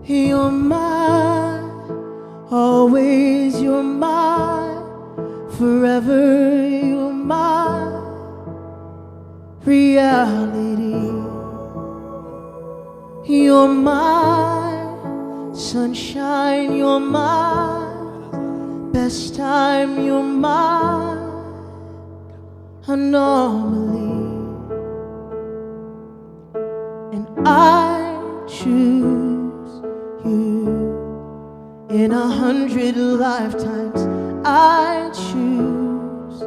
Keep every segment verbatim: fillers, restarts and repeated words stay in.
You're mine, always you're mine, forever you're my reality. You're my sunshine, you're my best time, you're my anomaly. And I choose you. In a hundred lifetimes I choose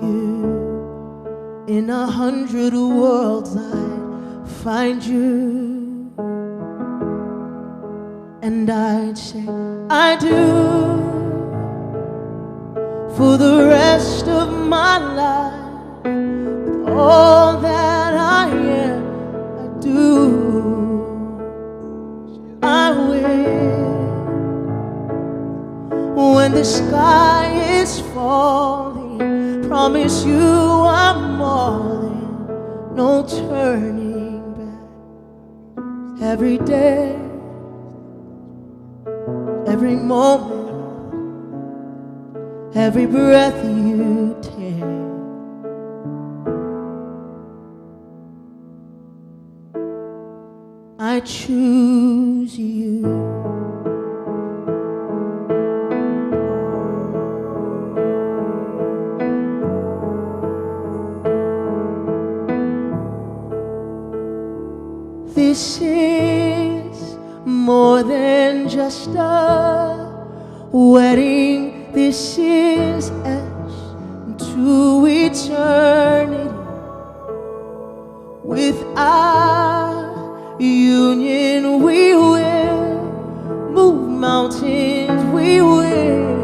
you. In a hundred worlds I find you. And I'd say I do for the rest of my life. With all that I am, I do, I will. When the sky is falling, promise you I'm all in, no turning back. Every day, every moment, every breath you take, I choose you. This is more than just a wedding. This is etched into eternity. With our union we will move mountains, we will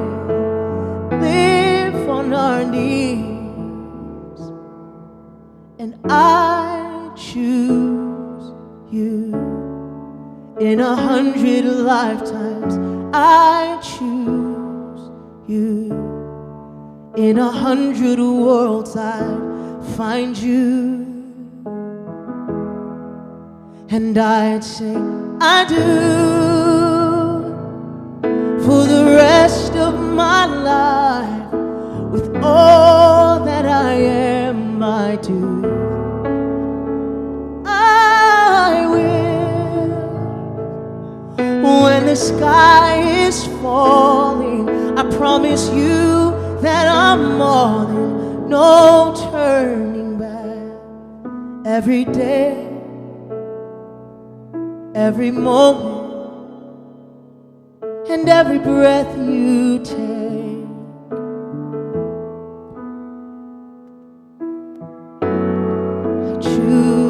live on our knees. And I choose you. In a hundred lifetimes I choose you. In a hundred worlds I'd find you. And I'd say I do for the rest of my life. With all that I am, I do, I will. When the sky is falling, I promise you that I'm all in, no turning back. Every day, every moment, and every breath you take, I choose